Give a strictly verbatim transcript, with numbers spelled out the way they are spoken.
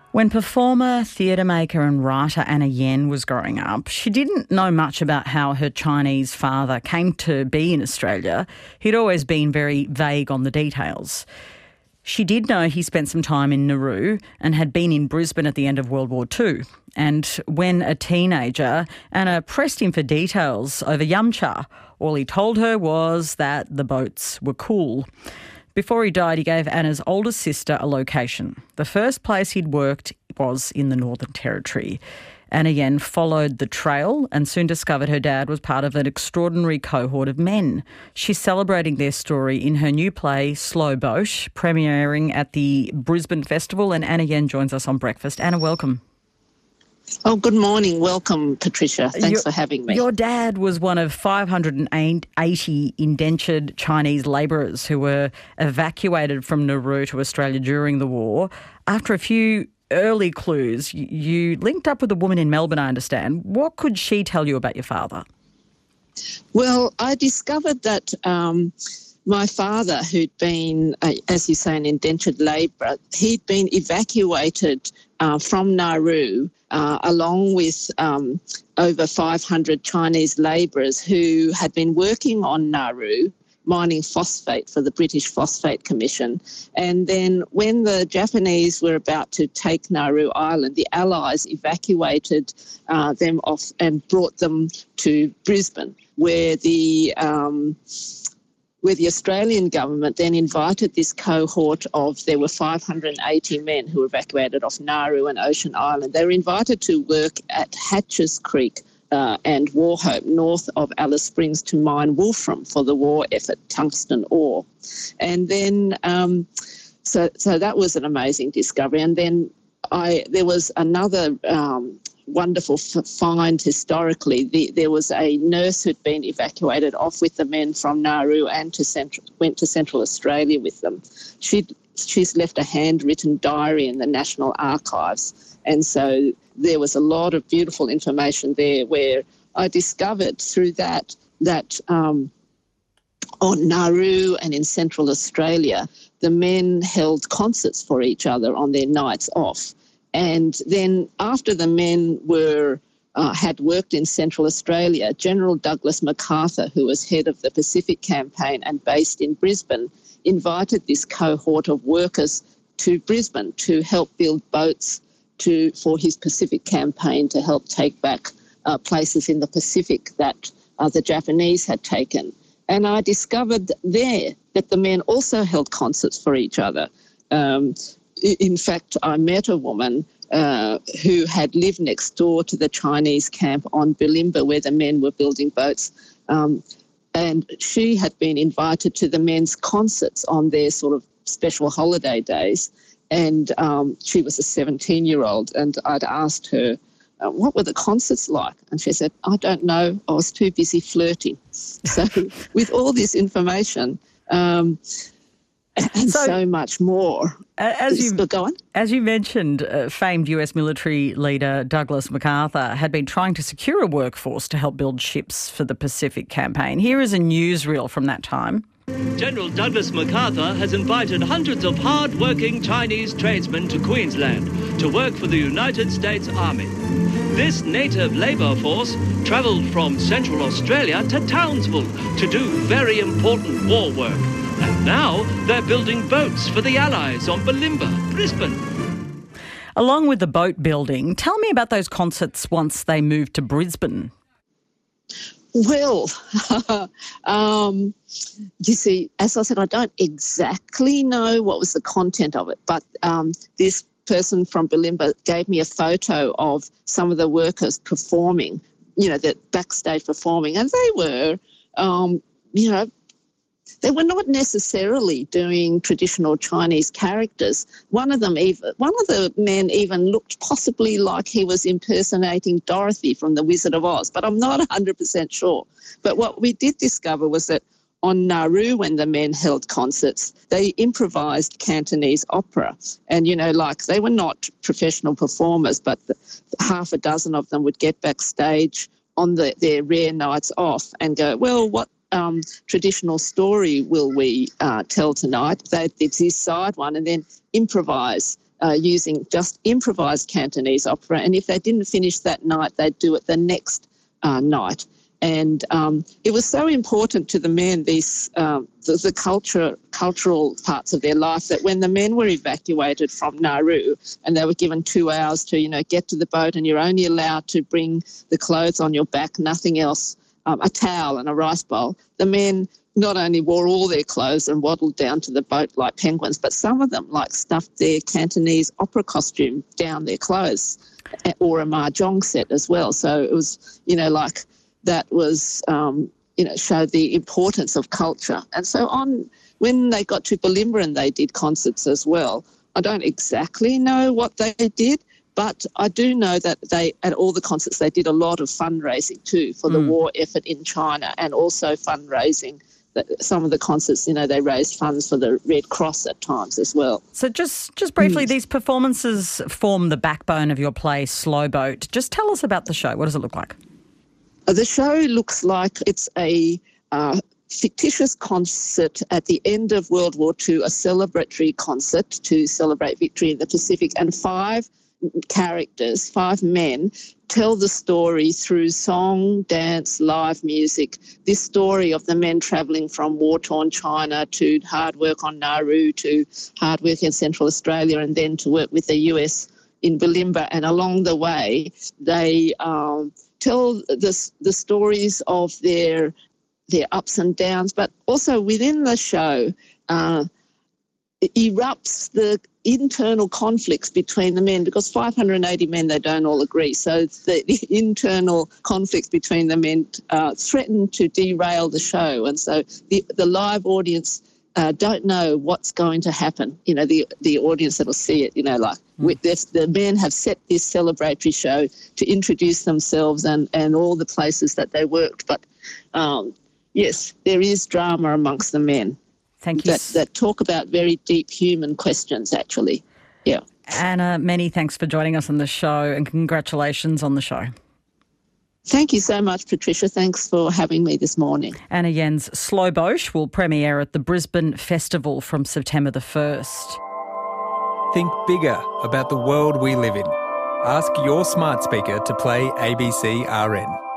When performer, theatre maker and writer Anna Yen was growing up, she didn't know much about how her Chinese father came to be in Australia. He'd always been very vague on the details. She did know he spent some time in Nauru and had been in Brisbane at the end of World War Two. And when a teenager, Anna pressed him for details over yum cha. All he told her was that the boats were cool. Before he died, he gave Anna's older sister a location. The first place he'd worked was in the Northern Territory. Anna Yen followed the trail and soon discovered her dad was part of an extraordinary cohort of men. She's celebrating their story in her new play, Slow Boat, premiering at the Brisbane Festival, and Anna Yen joins us on Breakfast. Anna, welcome. Oh, good morning. Welcome, Patricia. Thanks your, for having me. Your dad was one of five hundred eighty indentured Chinese labourers who were evacuated from Nauru to Australia during the war. After a few early clues, you linked up with a woman in Melbourne, I understand. What could she tell you about your father? Well, I discovered that um, my father, who'd been, uh, as you say, an indentured labourer, he'd been evacuated uh, from Nauru uh, along with um, over five hundred Chinese labourers who had been working on Nauru, mining phosphate for the British Phosphate Commission. And then when the Japanese were about to take Nauru Island, the Allies evacuated uh, them off and brought them to Brisbane, where the um, where the Australian government then invited this cohort of, there were five hundred eighty men who were evacuated off Nauru and Ocean Island. They were invited to work at Hatches Creek Uh, and Warhope, north of Alice Springs, to mine wolfram for the war effort, tungsten ore. And then, um, so so that was an amazing discovery. And then I there was another um, wonderful f- find historically. The, there was a nurse who'd been evacuated off with the men from Nauru and to central, went to Central Australia with them. She'd, she's left a handwritten diary in the National Archives. And so there was a lot of beautiful information there where I discovered through that that um, on Nauru and in Central Australia, the men held concerts for each other on their nights off. And then after the men were uh, had worked in Central Australia, General Douglas MacArthur, who was head of the Pacific Campaign and based in Brisbane, invited this cohort of workers to Brisbane to help build boats to for his Pacific campaign to help take back uh, places in the Pacific that uh, the Japanese had taken. And I discovered there that the men also held concerts for each other. Um, in fact, I met a woman uh, who had lived next door to the Chinese camp on Bulimba where the men were building boats. Um, and she had been invited to the men's concerts on their sort of special holiday days. And um, she was a seventeen-year-old, and I'd asked her, uh, what were the concerts like? And she said, I don't know, I was too busy flirting. So with all this information um, and so, so much more. As you, go on. As you mentioned, uh, famed U S military leader Douglas MacArthur had been trying to secure a workforce to help build ships for the Pacific campaign. Here is a newsreel from that time. General Douglas MacArthur has invited hundreds of hard-working Chinese tradesmen to Queensland to work for the United States Army. This native labour force travelled from Central Australia to Townsville to do very important war work. And now they're building boats for the Allies on Bulimba, Brisbane. Along with the boat building, tell me about those concerts once they moved to Brisbane. Well, um, you see, as I said, I don't exactly know what was the content of it, but um, this person from Bulimba gave me a photo of some of the workers performing, you know, the backstage performing, and they were, um, you know, they were not necessarily doing traditional Chinese characters. One of them, even one of the men, even looked possibly like he was impersonating Dorothy from The Wizard of Oz, but I'm not one hundred percent sure. But what we did discover was that on Nauru, when the men held concerts, they improvised Cantonese opera. And, you know, like they were not professional performers, but the, half a dozen of them would get backstage on the, their rare nights off and go, well, what um, traditional story will we uh, tell tonight? They did this side one and then improvise uh, using just improvised Cantonese opera. And if they didn't finish that night, they'd do it the next uh, night. And um, it was so important to the men, these um, the, the culture, cultural parts of their life, that when the men were evacuated from Nauru and they were given two hours to, you know, get to the boat, and you're only allowed to bring the clothes on your back, nothing else, um, a towel and a rice bowl, the men not only wore all their clothes and waddled down to the boat like penguins, but some of them like stuffed their Cantonese opera costume down their clothes, or a mahjong set as well. So it was, you know, like that was, um, you know, showed the importance of culture. And so on, when they got to Bulimba, they did concerts as well. I don't exactly know what they did, but I do know that they, at all the concerts, they did a lot of fundraising too for the mm. war effort in China, and also fundraising. Some of the concerts, you know, they raised funds for the Red Cross at times as well. So just, just briefly, mm. these performances form the backbone of your play, Slow Boat. Just tell us about the show. What does it look like? The show looks like it's a uh, fictitious concert at the end of World War Two, a celebratory concert to celebrate victory in the Pacific, and five characters, five men, tell the story through song, dance, live music, this story of the men travelling from war-torn China to hard work on Nauru, to hard work in Central Australia, and then to work with the U S in Bulimba. And along the way, they um, tell the, the stories of their their ups and downs, but also within the show uh, erupts the internal conflicts between the men, because five hundred eighty men, they don't all agree. So the, the internal conflicts between the men uh, threaten to derail the show. And so the, the live audience uh, don't know what's going to happen. You know, the the audience that will see it, you know, like mm. with this, the men have set this celebratory show to introduce themselves and, and all the places that they worked. But um, yes, there is drama amongst the men. Thank you. That, that talk about very deep human questions, actually. Yeah. Anna, many thanks for joining us on the show, and congratulations on the show. Thank you so much, Patricia. Thanks for having me this morning. Anna Yen's Slow Boat will premiere at the Brisbane Festival from September the first. Think bigger about the world we live in. Ask your smart speaker to play A B C R N.